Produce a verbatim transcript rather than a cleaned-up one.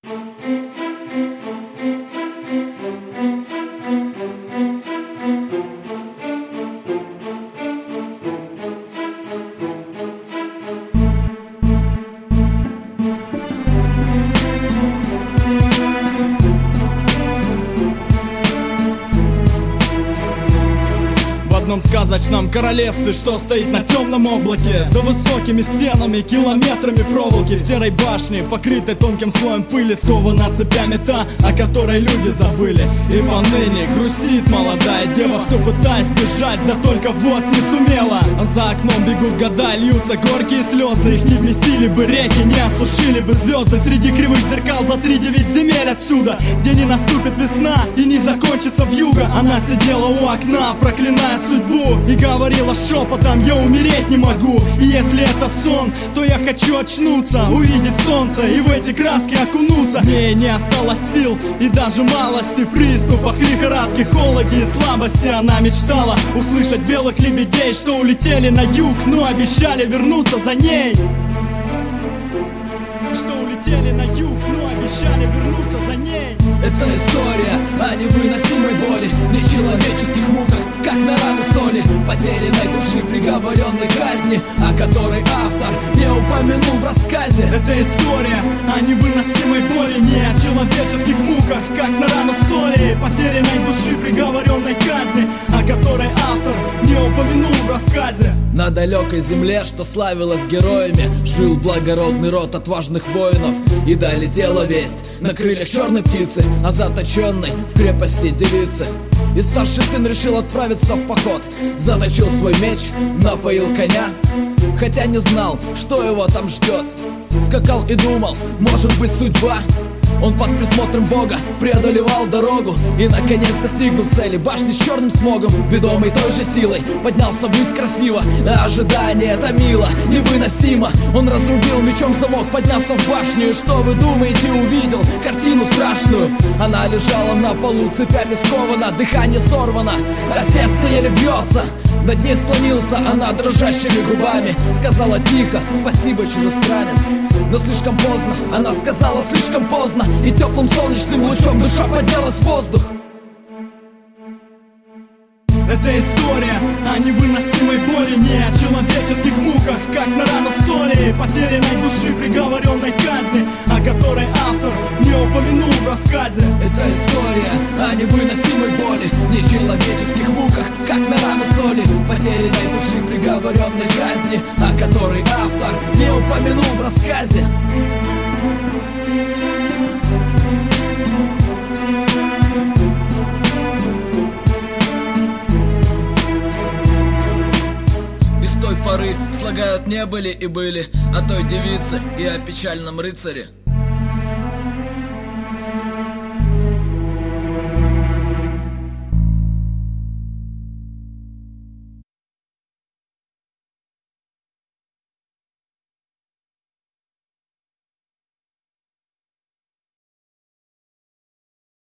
В одном сказочном королевстве, что стоит на темном облаке, за высокими стенами, километрами проволоки, в серой башне, покрытой тонким слоем пыли, скована цепями та, о которой люди забыли. И поныне грустит молодая дева, все пытаясь бежать, да только вот не сумела. За окном бегут года, льются горькие слезы, их не вместили бы реки, не осушили бы звезды. Среди кривых зеркал за три девять земель отсюда, где не наступит весна и не закончится вьюга. Она сидела у окна, проклиная судьбу, и говорила шепотом: я умереть не могу. И если это сон, то я хочу очнуться, увидеть солнце и в эти краски окунуться. В ней не осталось сил и даже малости, в приступах лихорадки, холоде и слабости она мечтала услышать белых лебедей, что улетели на юг, но обещали вернуться за ней. Что улетели на юг, но обещали вернуться за ней. Это история о невыносимой боли, нечеловеческих муках, как на раны соли, потерянной души, приговоренной казни, о которой автор не упомянул в рассказе. Это история о невыносимой боли, не о человеческих муках, как на рану соли, потерянной души, приговоренной казни, о которой автор не упомянул в рассказе. На далекой земле, что славилась героями, жил благородный род отважных воинов, и долетела весть на крыльях черной птицы о заточенной в крепости девице. И старший сын решил отправиться в поход, заточил свой меч, напоил коня, хотя не знал, что его там ждет. Скакал и думал, может быть судьба. Он под присмотром Бога преодолевал дорогу и, наконец, достигнув цели, башни с черным смогом, ведомый той же силой, поднялся ввысь красиво. А ожидание томило невыносимо. Он разрубил мечом замок, поднялся в башню, и что вы думаете, увидел картину страшную? Она лежала на полу, цепями скована, дыхание сорвано, а сердце еле бьется. Над ней склонился, она дрожащими губами сказала тихо: спасибо, чужестранец. Но слишком поздно, она сказала слишком поздно, и теплым солнечным лучом душа поднялась в воздух. Это история о невыносимой боли, не о человеческих муках, как на рану соли, потерянной души, приговоренной казни, о которой автор не упомянул в рассказе. Это история о невыносимой боли, нечеловеческих муках, как на рану соли, потерянной души, приговоренной казни, о которой автор не упомянул в рассказе. Поры слагают не были и были о той девице и о печальном рыцаре.